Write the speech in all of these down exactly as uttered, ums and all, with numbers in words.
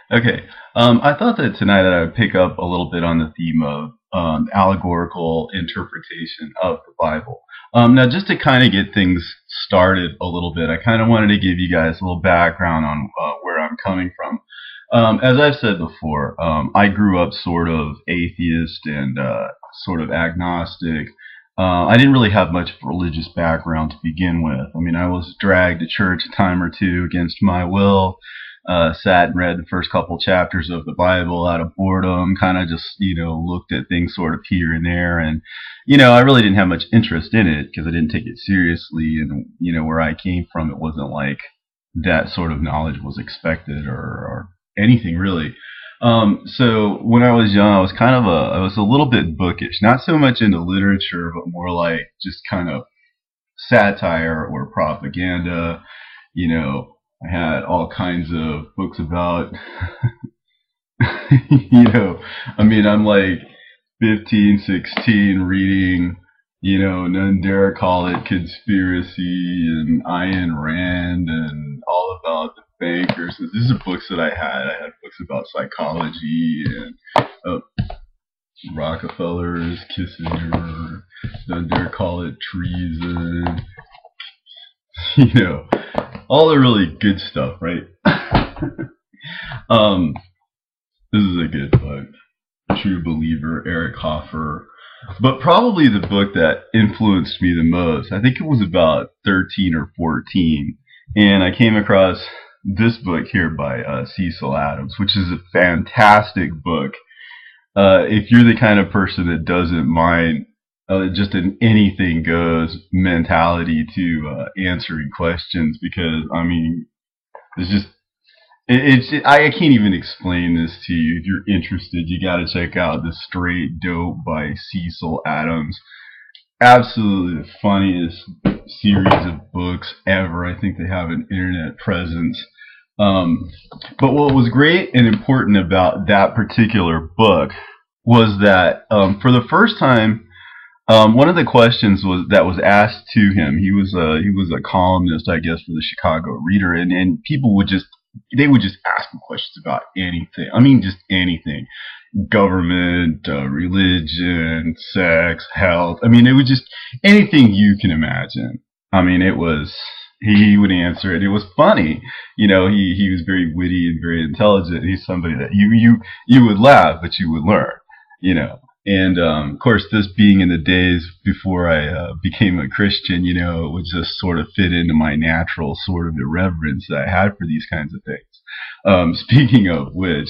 Okay. Um, I thought that tonight that I would pick up a little bit on the theme of um, allegorical interpretation of the Bible. Um, now, just to kind of get things started a little bit, I kind of wanted to give you guys a little background on uh, where I'm coming from. Um, as I've said before, um, I grew up sort of atheist and uh, sort of agnostic. Uh, I didn't really have much religious background to begin with. I mean, I was dragged to church a time or two against my will, uh, sat and read the first couple chapters of the Bible out of boredom, kind of just, you know, looked at things sort of here and there. And, you know, I really didn't have much interest in it because I didn't take it seriously. And, you know, where I came from, it wasn't like that sort of knowledge was expected or, or anything really. Um, so when I was young, I was kind of a, I was a little bit bookish, not so much into literature, but more like just kind of satire or propaganda. You know, I had all kinds of books about, you know, I mean, I'm like fifteen, sixteen reading, you know, None Dare Call It Conspiracy and Ayn Rand and all about the bankers. These are books that I had. I had books about psychology and uh, Rockefeller's, Kissinger, None Dare Call It Treason, you know, all the really good stuff, right? um, this is a good book. True Believer, Eric Hoffer. But probably the book that influenced me the most, I think it was about thirteen or fourteen. And I came across this book here by uh, Cecil Adams, which is a fantastic book. Uh, if you're the kind of person that doesn't mind uh, just an anything goes mentality to uh, answering questions, because, I mean, it's just it, it's I can't even explain this to you. If you're interested, you got to check out The Straight Dope by Cecil Adams. Absolutely the funniest series of books ever. I think they have an internet presence. Um, but what was great and important about that particular book was that um, for the first time, um, one of the questions was that was asked to him. He was a he was a columnist, I guess, for the Chicago Reader, and and people would just they would just ask him questions about anything. I mean, just anything: government, uh, religion, sex, health. I mean, it was just anything you can imagine. I mean, it was he would answer it. It was funny, you know. He he was very witty and very intelligent. He's somebody that you you you would laugh, but you would learn, you know. And um, of course, this being in the days before I uh, became a Christian, you know, it would just sort of fit into my natural sort of irreverence that I had for these kinds of things. Um, speaking of which,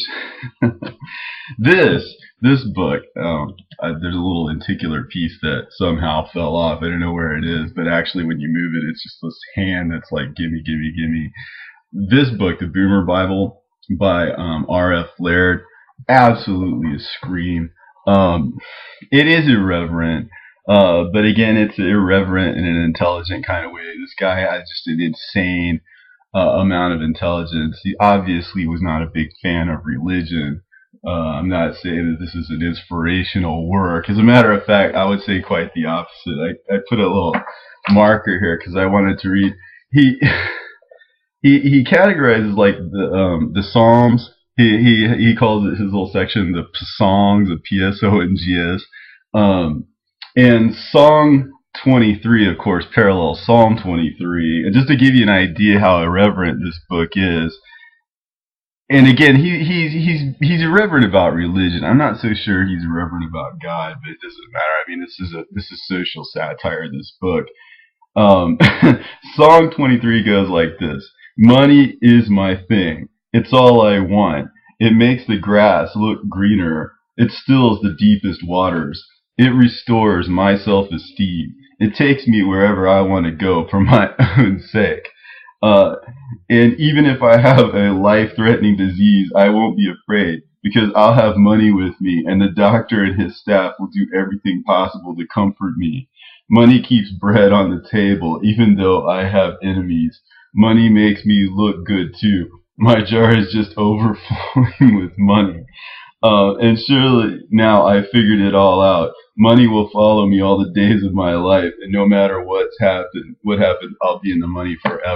this this book, um, uh, there's a little lenticular piece that somehow fell off. I don't know where it is, but actually, when you move it, it's just this hand that's like, gimme, gimme, gimme. This book, The Boomer Bible by um, R F. Laird, absolutely a scream. Um, it is irreverent, uh, but again, it's irreverent in an intelligent kind of way. This guy has just an insane uh, amount of intelligence. He obviously was not a big fan of religion. Uh, I'm not saying that this is an inspirational work. As a matter of fact, I would say quite the opposite. I, I put a little marker here because I wanted to read. He he he categorizes like the um, the Psalms. He he he calls it his little section the songs of P S O and G S. Um, and Song twenty-three, of course, parallels Psalm twenty-three. And just to give you an idea how irreverent this book is, and again, he he's he's he's irreverent about religion. I'm not so sure he's irreverent about God, but it doesn't matter. I mean, this is a this is social satire. This book. Um, Song twenty-three goes like this: Money is my thing. It's all I want. It makes the grass look greener. It stills the deepest waters. It restores my self-esteem. It takes me wherever I want to go for my own sake. Uh, and even if I have a life-threatening disease, I won't be afraid because I'll have money with me, and the doctor and his staff will do everything possible to comfort me. Money keeps bread on the table, even though I have enemies. Money makes me look good too. My jar is just overflowing with money. Uh, and surely now I figured it all out. Money will follow me all the days of my life, and no matter what's happened, what happens, I'll be in the money forever.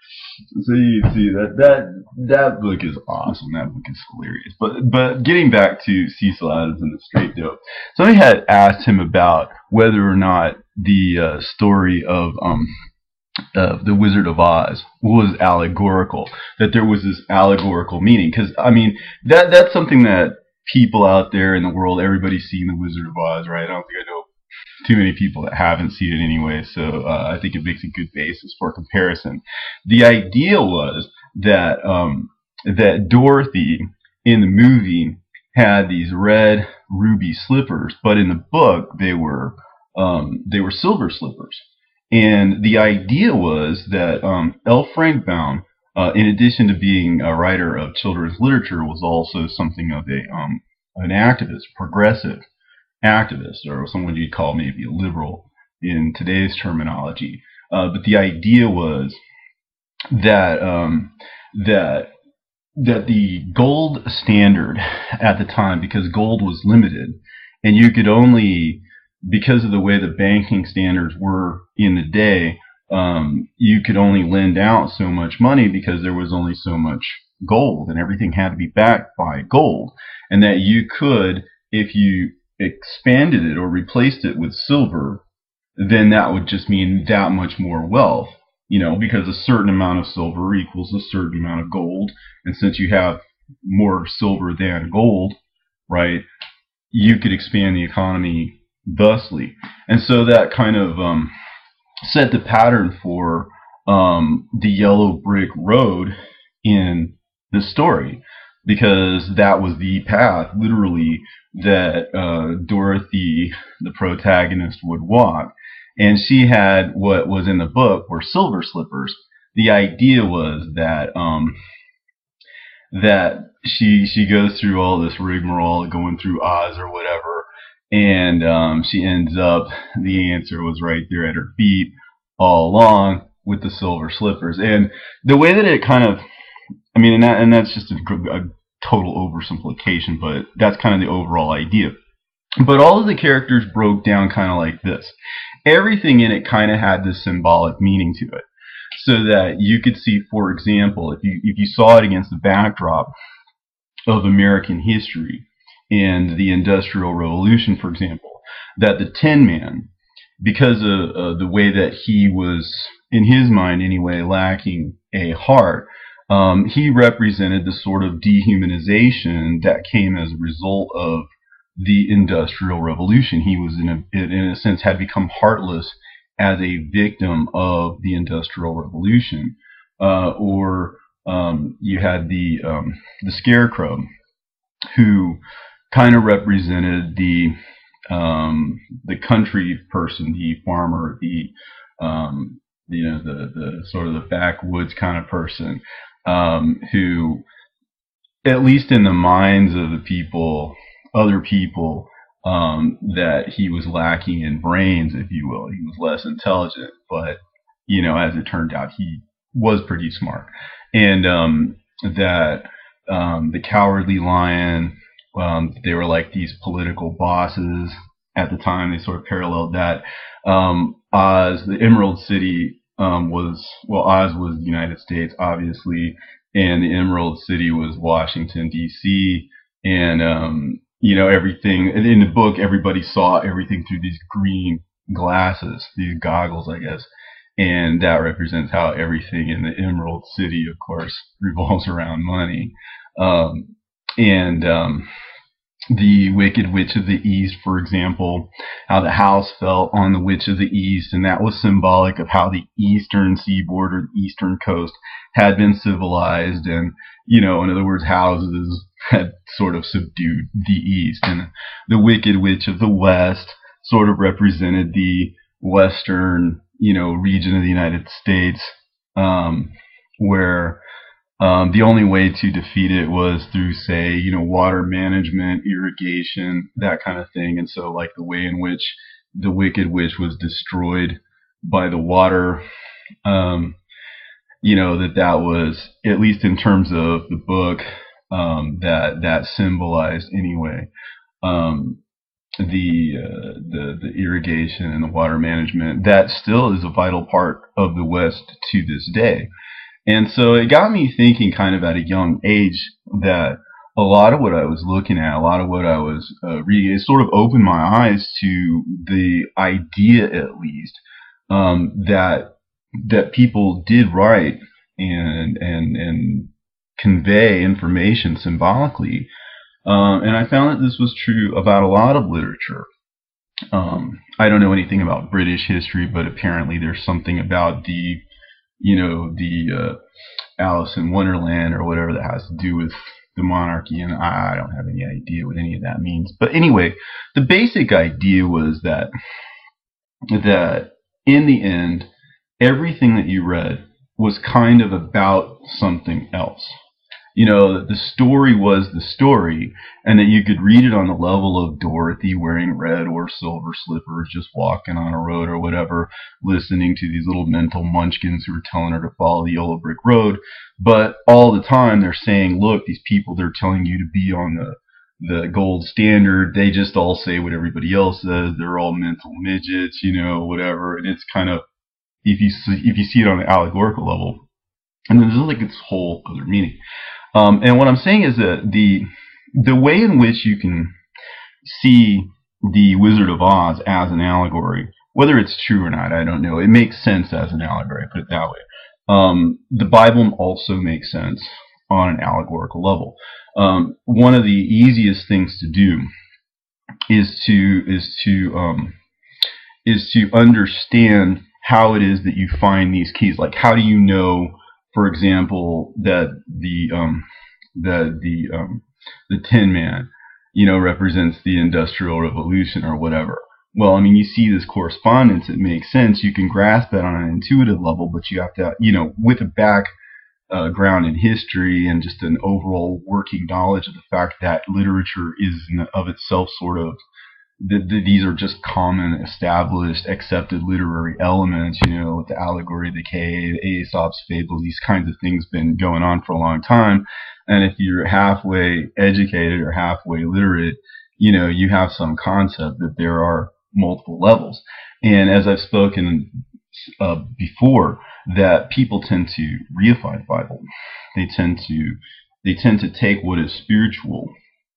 So you see that that that book is awesome. That book is hilarious. But but getting back to Cecil Adams and the Straight Dope, somebody had asked him about whether or not the uh, story of um of the Wizard of Oz was allegorical. That there was this allegorical meaning. Because I mean that that's something that people out there in the world, everybody's seen the Wizard of Oz, right? I don't think I know too many people that haven't seen it anyway, so uh, I think it makes a good basis for comparison. The idea was that um, that Dorothy in the movie had these red ruby slippers, but in the book they were um, they were silver slippers. And the idea was that um, L. Frank Baum, uh, in addition to being a writer of children's literature, was also something of a um, an activist, progressive activist, or someone you'd call maybe a liberal in today's terminology. Uh, but the idea was that um, that that the gold standard at the time, because gold was limited, and you could only, because of the way the banking standards were in the day, um, you could only lend out so much money because there was only so much gold, and everything had to be backed by gold, and that you could, if you expanded it or replaced it with silver, then that would just mean that much more wealth, you know, because a certain amount of silver equals a certain amount of gold, and since you have more silver than gold, right, you could expand the economy thusly. And so that kind of um, set the pattern for um, the yellow brick road in the story, because that was the path, literally, that uh, Dorothy, the protagonist, would walk. And she had what was in the book were silver slippers. The idea was that um, that she she goes through all this rigmarole, going through Oz or whatever, and um, she ends up, the answer was right there at her feet all along with the silver slippers. And the way that it kind of, I mean, and, that, and that's just a, a total oversimplification, but that's kind of the overall idea. But all of the characters broke down kind of like this. Everything in it kind of had this symbolic meaning to it. So that you could see, for example, if you if you saw it against the backdrop of American history and the Industrial Revolution, for example, that the Tin Man, because of uh, the way that he was, in his mind anyway, lacking a heart, um, he represented the sort of dehumanization that came as a result of the Industrial Revolution. He was, in a, in a sense, had become heartless as a victim of the Industrial Revolution. Uh, or um, you had the um, the Scarecrow, who kind of represented the um, the country person, the farmer, the um, you know the the sort of the backwoods kind of person, um, who, at least in the minds of the people, other people, um, that he was lacking in brains, if you will. He was less intelligent, but you know, as it turned out, he was pretty smart. And um, that um, the Cowardly Lion, um, they were like these political bosses at the time. They sort of paralleled that. Um, Oz, the Emerald City, um, was, well, Oz was the United States, obviously, and the Emerald City was Washington, D C, and um, you know, everything in the book, everybody saw everything through these green glasses, these goggles, I guess. And that represents how everything in the Emerald City, of course, revolves around money. Um, and um, the Wicked Witch of the East, for example, how the house fell on the Witch of the East, and that was symbolic of how the eastern seaboard or the eastern coast had been civilized, and, you know, in other words, houses had sort of subdued the East. And the Wicked Witch of the West sort of represented the western, you know, region of the United States, um, where um, the only way to defeat it was through, say, you know, water management, irrigation, that kind of thing. And so, like, the way in which the Wicked Witch was destroyed by the water, um, you know, that that was, at least in terms of the book, um, that that symbolized anyway, um, the, uh, the the irrigation and the water management. That still is a vital part of the West to this day. And so it got me thinking kind of at a young age that a lot of what I was looking at, a lot of what I was uh, reading, it sort of opened my eyes to the idea, at least, um, that that people did write and and and convey information symbolically. Um, and I found that this was true about a lot of literature. Um, I don't know anything about British history, but apparently there's something about the, you know, the uh, Alice in Wonderland or whatever that has to do with the monarchy, and I don't have any idea what any of that means. But anyway, the basic idea was that that in the end, everything that you read was kind of about something else. You know, that the story was the story, and that you could read it on the level of Dorothy wearing red or silver slippers, just walking on a road or whatever, listening to these little mental munchkins who are telling her to follow the yellow brick road. But all the time they're saying, look, these people, they're telling you to be on the the gold standard. They just all say what everybody else says. They're all mental midgets, you know, whatever. And it's kind of, if you see, if you see it on an allegorical level, and then there's like its whole other meaning. Um, and what I'm saying is that the the way in which you can see the Wizard of Oz as an allegory, whether it's true or not, I don't know. It makes sense as an allegory, put it that way. Um, the Bible also makes sense on an allegorical level. Um, one of the easiest things to do is to is to um, is to understand how it is that you find these keys. Like, how do you know, for example, that the um, the the um, the Tin Man, you know, represents the Industrial Revolution or whatever? Well, I mean, you see this correspondence. It makes sense. You can grasp that on an intuitive level, but you have to, you know, with a background in history and just an overall working knowledge of the fact that literature is in of itself sort of, the, the, these are just common, established, accepted literary elements, you know, with the allegory, the cave, Aesop's fable, these kinds of things been going on for a long time. And if you're halfway educated or halfway literate, you know, you have some concept that there are multiple levels. And as I've spoken uh, before, that people tend to reify the Bible. They tend to they tend to take what is spiritual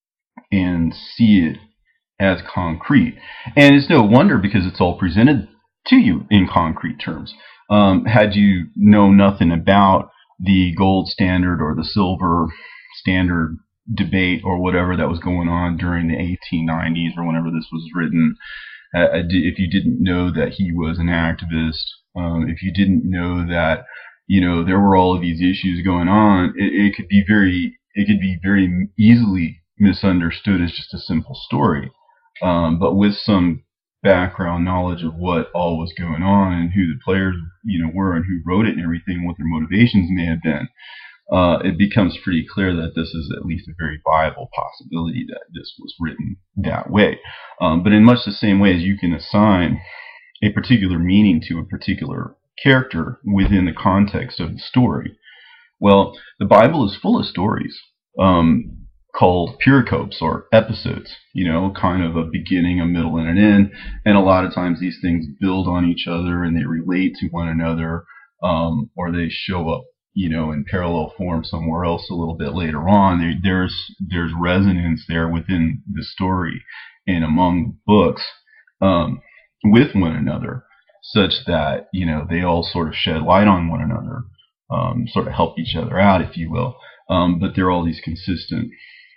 and see it as concrete. And it's no wonder, because it's all presented to you in concrete terms. Um, had you known nothing about the gold standard or the silver standard debate or whatever that was going on during the eighteen nineties or whenever this was written, uh, if you didn't know that he was an activist, um, if you didn't know that, you know, there were all of these issues going on, it, it could be very it could be very easily misunderstood as just a simple story. Um, but with some background knowledge of what all was going on and who the players, you know, were and who wrote it and everything, what their motivations may have been, uh, it becomes pretty clear that this is at least a very viable possibility that this was written that way. Um, but in much the same way as you can assign a particular meaning to a particular character within the context of the story, well, the Bible is full of stories. Um, called pericopes, or episodes, you know, kind of a beginning, a middle, and an end. And a lot of times these things build on each other and they relate to one another, um, or they show up, you know, in parallel form somewhere else a little bit later on. There, there's there's resonance there within the story and among books um, with one another, such that, you know, they all sort of shed light on one another, um, sort of help each other out, if you will. Um, but there are all these consistent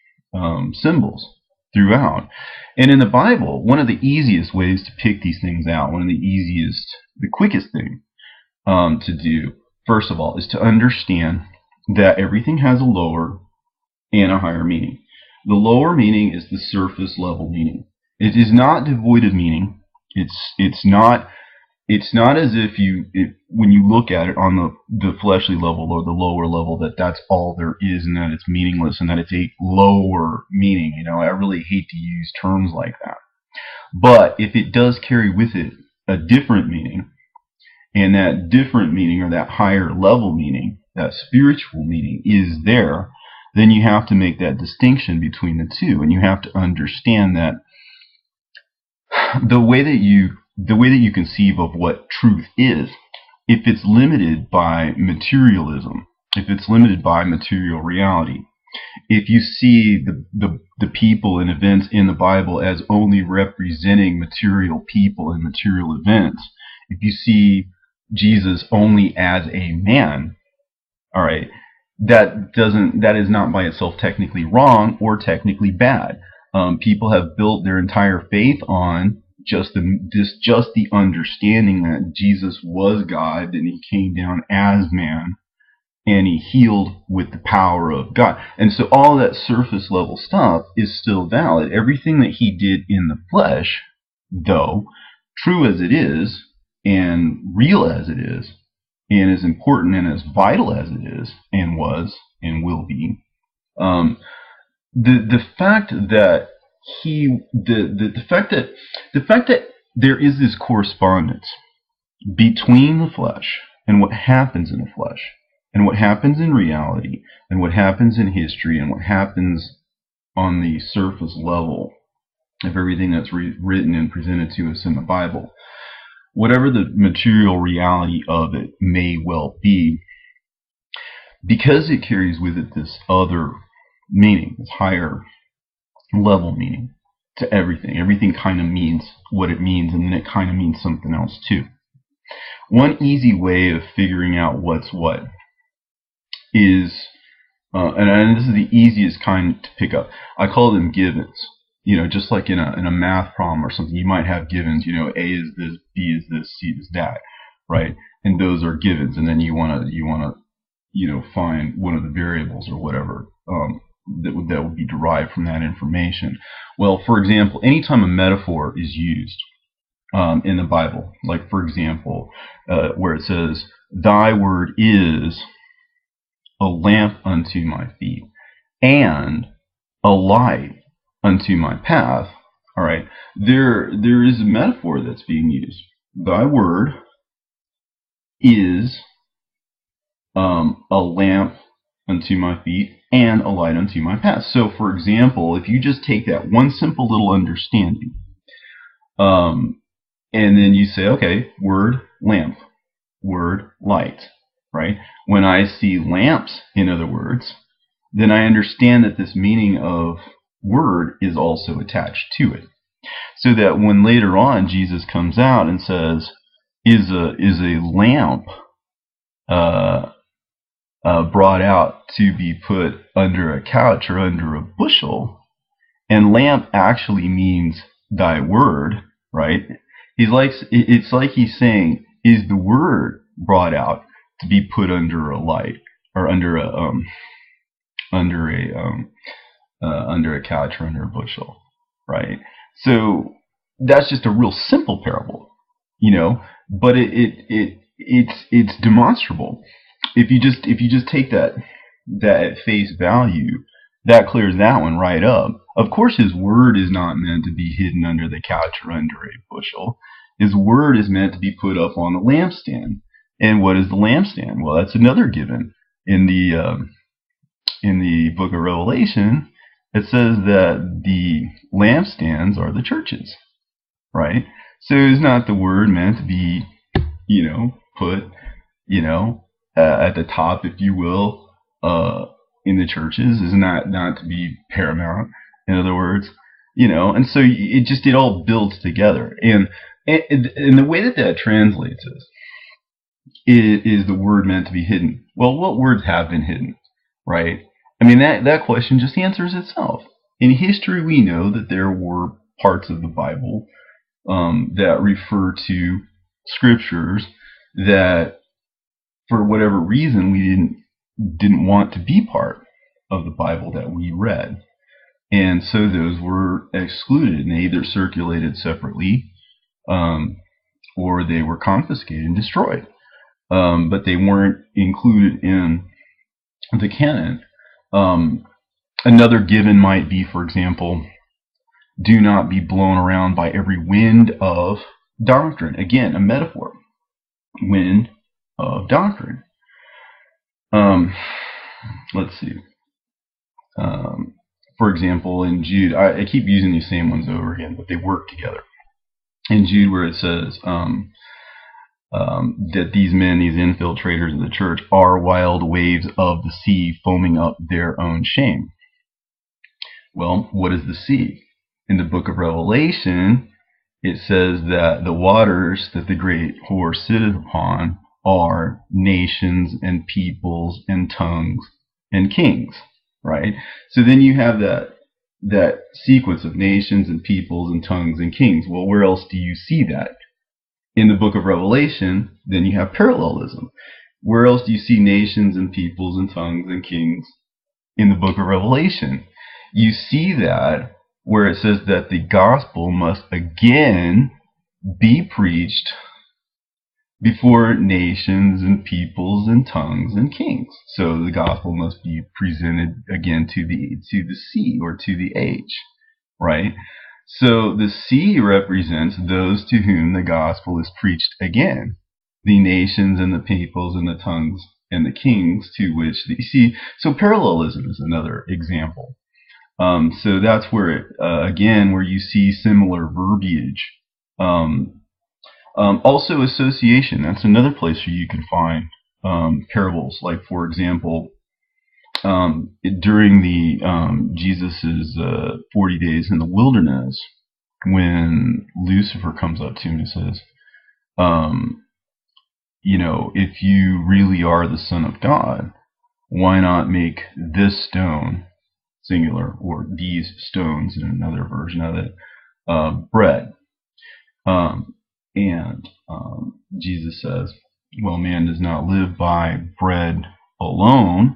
Um, symbols throughout. And in the Bible, one of the easiest ways to pick these things out, one of the easiest, the quickest thing um, to do, first of all, is to understand that everything has a lower and a higher meaning. The lower meaning is the surface level meaning. It is not devoid of meaning. It's it's not it's not as if you, it, when you look at it on the, the fleshly level or the lower level, that that's all there is and that it's meaningless and that it's a lower meaning. You know, I really hate to use terms like that. But if it does carry with it a different meaning, and that different meaning, or that higher level meaning, that spiritual meaning is there, then you have to make that distinction between the two. And you have to understand that the way that you the way that you conceive of what truth is if it's limited by materialism, if it's limited by material reality, if you see the, the, the people and events in the Bible as only representing material people and material events, if you see Jesus only as a man, all right, that doesn't, that is not by itself technically wrong or technically bad. Um, people have built their entire faith on just the this just the understanding that Jesus was God, and he came down as man, and he healed with the power of God. And so all that surface level stuff is still valid. Everything that he did in the flesh, though, true as it is, and real as it is, and as important and as vital as it is, and was, and will be, um, the the fact that he the, the the fact that the fact that there is this correspondence between the flesh and what happens in the flesh, and what happens in reality, and what happens in history, and what happens on the surface level of everything that's re- written and presented to us in the Bible, whatever the material reality of it may well be, because it carries with it this other meaning, this higher level meaning to everything. Everything kind of means what it means, and then it kind of means something else too. One easy way of figuring out what's what is, uh, and, and this is the easiest kind to pick up. I call them givens. You know, just like in a in a math problem or something, you might have givens. You know, A is this, B is this, C is that, right? And those are givens. And then you want to you want to you know find one of the variables or whatever um, that would that would be derived from that information. Well, for example, anytime a metaphor is used um, in the Bible, like for example, uh, where it says, "Thy word is a lamp unto my feet and a light unto my path," all right, there there is a metaphor that's being used. Thy word is um, a lamp unto my feet and a light unto my path. So, for example, if you just take that one simple little understanding, um, and then you say, okay, word lamp, word light, right? When I see lamps, in other words, then I understand that this meaning of word is also attached to it. So that when later on Jesus comes out and says, is a is a lamp uh, uh, brought out to be put under a couch or under a bushel, and lamp actually means thy word, right? He's like it's like he's saying, is the word brought out to be put under a light or under a um under a um uh, under a couch or under a bushel, right? So that's just a real simple parable, you know, but it, it it it's it's demonstrable. If you just if you just take that that at face value, that clears that one right up. Of course, his word is not meant to be hidden under the couch or under a bushel. His word is meant to be put up on the lampstand. And what is the lampstand? Well, that's another given in the um, in the book of Revelation. It says that the lampstands are the churches, right? So is not the word meant to be, you know, put, you know, uh, at the top, if you will, uh, in the churches? Is not not to be paramount, in other words, you know? And so it just it all builds together, and and, and the way that that translates is, is the word meant to be hidden? Well, what words have been hidden, right? I mean, that, that question just answers itself. In history, we know that there were parts of the Bible um, that refer to scriptures that, for whatever reason, we didn't didn't want to be part of the Bible that we read. And so those were excluded, and they either circulated separately um, or they were confiscated and destroyed. Um, but they weren't included in the canon. Um, another given might be, for example, do not be blown around by every wind of doctrine. Again, a metaphor. Wind of doctrine. Um, let's see. Um, for example, in Jude, I, I keep using these same ones over again, but they work together. In Jude, where it says, um, um, that these men, these infiltrators of the church, are wild waves of the sea foaming up their own shame. Well, what is the sea? In the book of Revelation, it says that the waters that the great whore sitteth upon are nations and peoples and tongues and kings, right? So then you have that that sequence of nations and peoples and tongues and kings. Well, where else do you see that? In the book of Revelation, then you have parallelism. Where else do you see nations and peoples and tongues and kings? In the book of Revelation. You see that where it says that the gospel must again be preached before nations and peoples and tongues and kings. So the gospel must be presented again to the to the sea or to the age, right? So the sea represents those to whom the gospel is preached again, the nations and the peoples and the tongues and the kings to which the see. So parallelism is another example. Um, so that's where it, uh, again, where you see similar verbiage. Um, um, also association. That's another place where you can find um, parables. Like, for example, um, during the um, Jesus's uh, forty days in the wilderness, when Lucifer comes up to him and says, um, you know, if you really are the Son of God, why not make this stone, singular, or these stones in another version of it, uh, bread? Um, and um, Jesus says, well, man does not live by bread alone,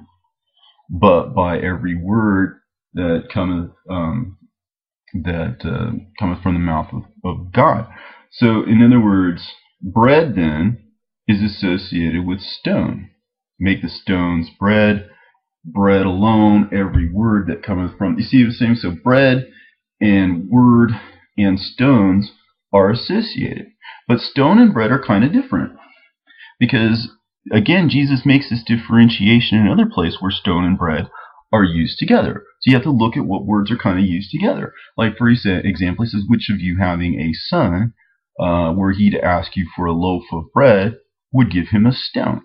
but by every word that cometh um, that uh, cometh from the mouth of, of God. So, in other words, bread then is associated with stone. Make the stones bread, bread alone, every word that cometh from. You see the same? So bread and word and stones are associated. But stone and bread are kind of different. Because, again, Jesus makes this differentiation in another place where stone and bread are used together. So you have to look at what words are kind of used together. Like, for example, he says, which of you having a son, uh, were he to ask you for a loaf of bread, would give him a stone,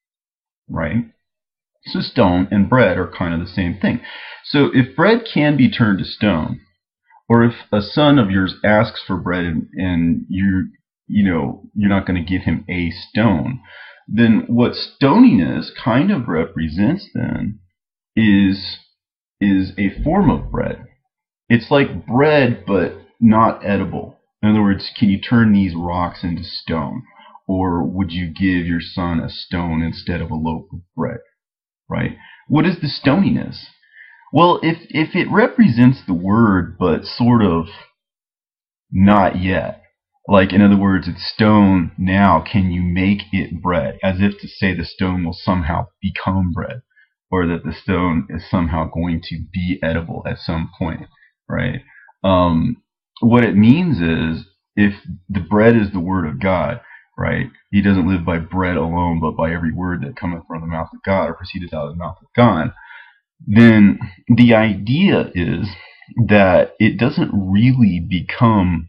right? So stone and bread are kind of the same thing. So if bread can be turned to stone, or if a son of yours asks for bread and, and you you know you're not going to give him a stone, then what stoniness kind of represents then is is a form of bread. It's like bread but not edible. In other words, can you turn these rocks into stone? Or would you give your son a stone instead of a loaf of bread? Right? What is the stoniness? Well, if if it represents the word but sort of not yet, like, in other words, it's stone now, can you make it bread? As if to say the stone will somehow become bread, or that the stone is somehow going to be edible at some point, right? Um, what it means is, if the bread is the word of God, right? He doesn't live by bread alone, but by every word that cometh from the mouth of God, or proceedeth out of the mouth of God. Then the idea is that it doesn't really become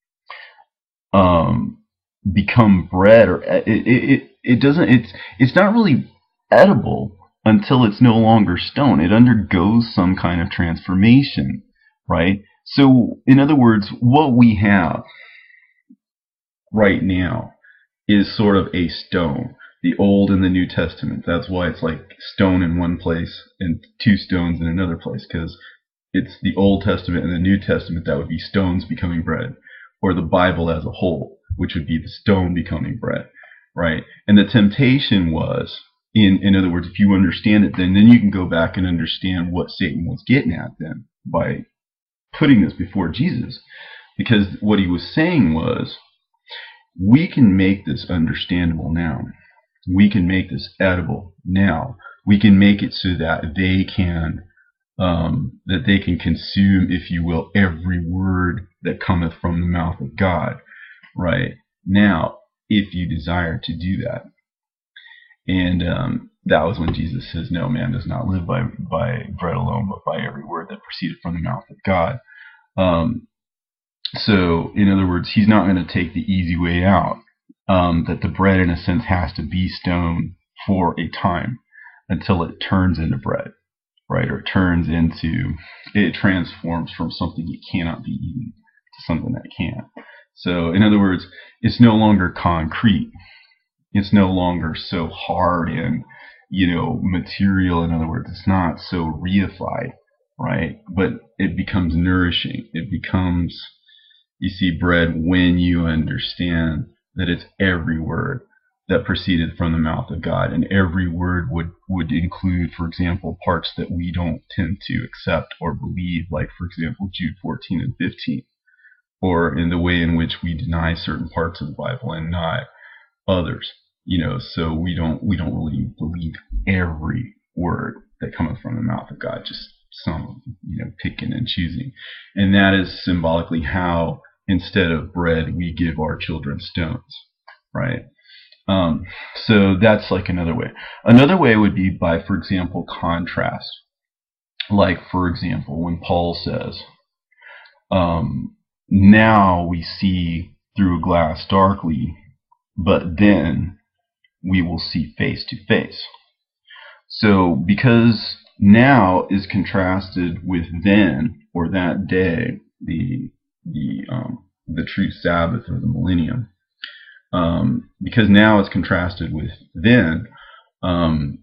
um, become bread, or it, it it doesn't it's it's not really edible until it's no longer stone. It undergoes some kind of transformation, right? So, in other words, what we have right now is sort of a stone. The Old and the New Testament. That's why it's like stone in one place and two stones in another place, because it's the Old Testament and the New Testament that would be stones becoming bread, or the Bible as a whole, which would be the stone becoming bread, right? And the temptation was, in in other words, if you understand it, then then you can go back and understand what Satan was getting at then by putting this before Jesus, because what he was saying was, we can make this understandable now. We can make this edible now. We can make it so that they can um, that they can consume, if you will, every word that cometh from the mouth of God, right? Now, if you desire to do that. And um, that was when Jesus says, no, man does not live by, by bread alone, but by every word that proceeded from the mouth of God. Um, so, in other words, he's not going to take the easy way out. um, that the bread, in a sense, has to be stone for a time until it turns into bread, right? Or turns into, it transforms from something that cannot be eaten to something that can. So, in other words, it's no longer concrete. It's no longer so hard and, you know, material. In other words, it's not so reified, right? But it becomes nourishing. It becomes, you see, bread when you understand that it's every word that proceeded from the mouth of God, and every word would would include, for example, parts that we don't tend to accept or believe, like, for example, Jude fourteen and fifteen, or in the way in which we deny certain parts of the Bible and not others. You know, so we don't we don't really believe every word that cometh from the mouth of God, just some, you know, picking and choosing. And that is symbolically how, instead of bread, we give our children stones, right? Um, so that's like another way. Another way would be by, for example, contrast. Like, for example, when Paul says, um, now we see through a glass darkly, but then we will see face to face. So because now is contrasted with then, or that day, the the um, the true Sabbath or the millennium, um, because now is contrasted with then, um,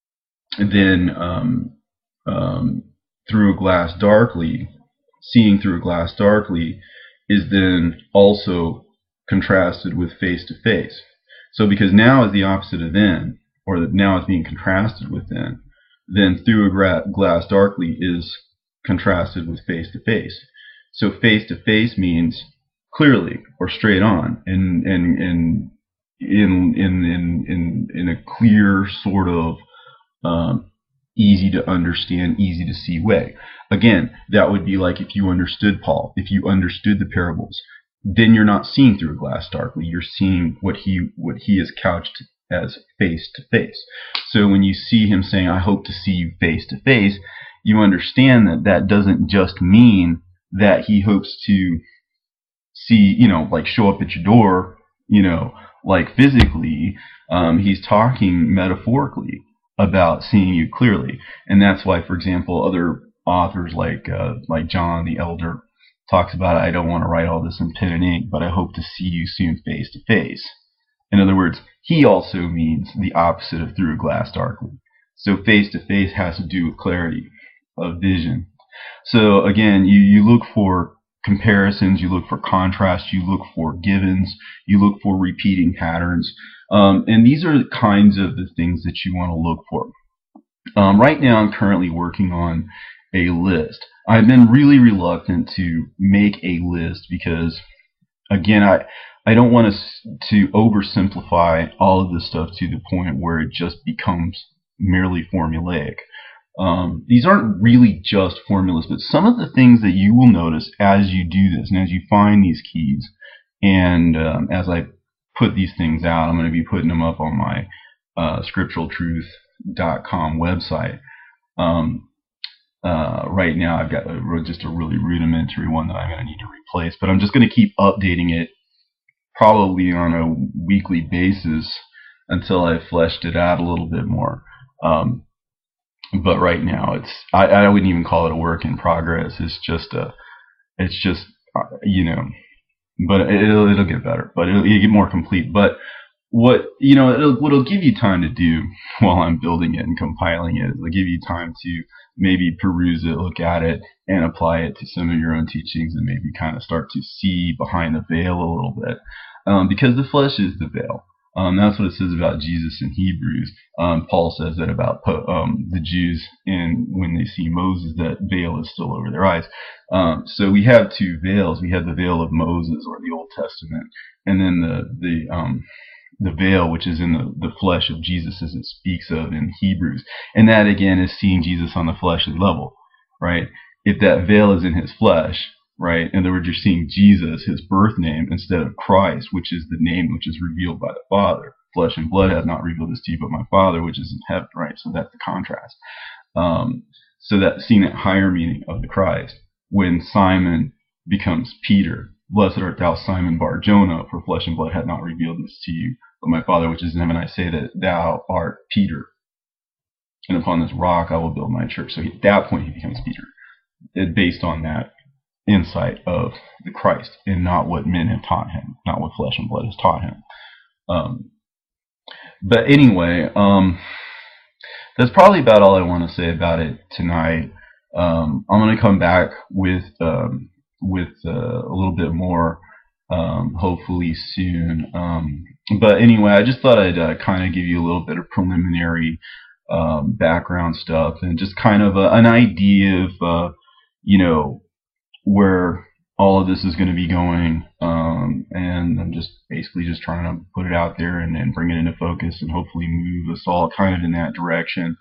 then um, um, through a glass darkly, seeing through a glass darkly, is then also contrasted with face to face. So because now is the opposite of then, or that now is being contrasted with then, then through a gra- glass darkly is contrasted with face to face. So face to face means clearly or straight on, and and and in in in in in a clear sort of um, easy to understand, easy to see way. Again, that would be like if you understood Paul, if you understood the parables, then you're not seeing through a glass darkly. You're seeing what he what he has couched as face to face. So when you see him saying, "I hope to see you face to face," you understand that that doesn't just mean that he hopes to see, you know, like show up at your door, you know, like physically. Um, he's talking metaphorically about seeing you clearly, and that's why, for example, other authors like uh, like John the Elder talks about, I don't want to write all this in pen and ink, but I hope to see you soon face to face. In other words, he also means the opposite of through a glass darkly. So face to face has to do with clarity of vision. So again, you, you look for comparisons, you look for contrast, you look for givens, you look for repeating patterns. Um, and these are the kinds of the things that you want to look for. Um, right now, I'm currently working on a list. I've been really reluctant to make a list because, again, I I don't want to to oversimplify all of this stuff to the point where it just becomes merely formulaic. Um, these aren't really just formulas, but some of the things that you will notice as you do this and as you find these keys, and um, as I put these things out, I'm going to be putting them up on my uh, scriptural truth dot com website. Um, uh, right now, I've got a, just a really rudimentary one that I'm going to need to replace, but I'm just going to keep updating it probably on a weekly basis until I've fleshed it out a little bit more. Um, but right now, it's I, I wouldn't even call it a work in progress. It's just a, it's just uh, you know, but it'll it'll get better, but it'll, it'll get more complete. But what you know, it'll, what it'll give you time to do while I'm building it and compiling it, it'll give you time to maybe peruse it, look at it, and apply it to some of your own teachings, and maybe kind of start to see behind the veil a little bit, um, because the flesh is the veil. Um, that's what it says about Jesus in Hebrews. Um, Paul says that about um, the Jews, and when they see Moses, that veil is still over their eyes. Um, so we have two veils. We have the veil of Moses, or the Old Testament, and then the the um, the veil which is in the, the flesh of Jesus, as it speaks of in Hebrews. And that again is seeing Jesus on the fleshly level, right? If that veil is in his flesh, right, in other words, you're seeing Jesus, his birth name, instead of Christ, which is the name which is revealed by the Father. Flesh and blood have not revealed this to you, but my Father which is in heaven, right? So that's the contrast. Um, so that seeing that higher meaning of the Christ when Simon becomes Peter, Blessed art thou, Simon Bar Jonah, for flesh and blood had not revealed this to you, but my Father which is in heaven. I say that thou art Peter, and upon this rock I will build my church. So at that point he becomes Peter, it, based on that insight of the Christ, and not what men have taught him, not what flesh and blood has taught him. Um, but anyway, um, that's probably about all I want to say about it tonight. Um, I'm going to come back with um, with uh, a little bit more, um, hopefully soon. Um, but anyway, I just thought I'd uh, kind of give you a little bit of preliminary um, background stuff, and just kind of a, an idea of, uh, you know, where all of this is going to be going. Um, and I'm just basically just trying to put it out there and, and bring it into focus, and hopefully move us all kind of in that direction.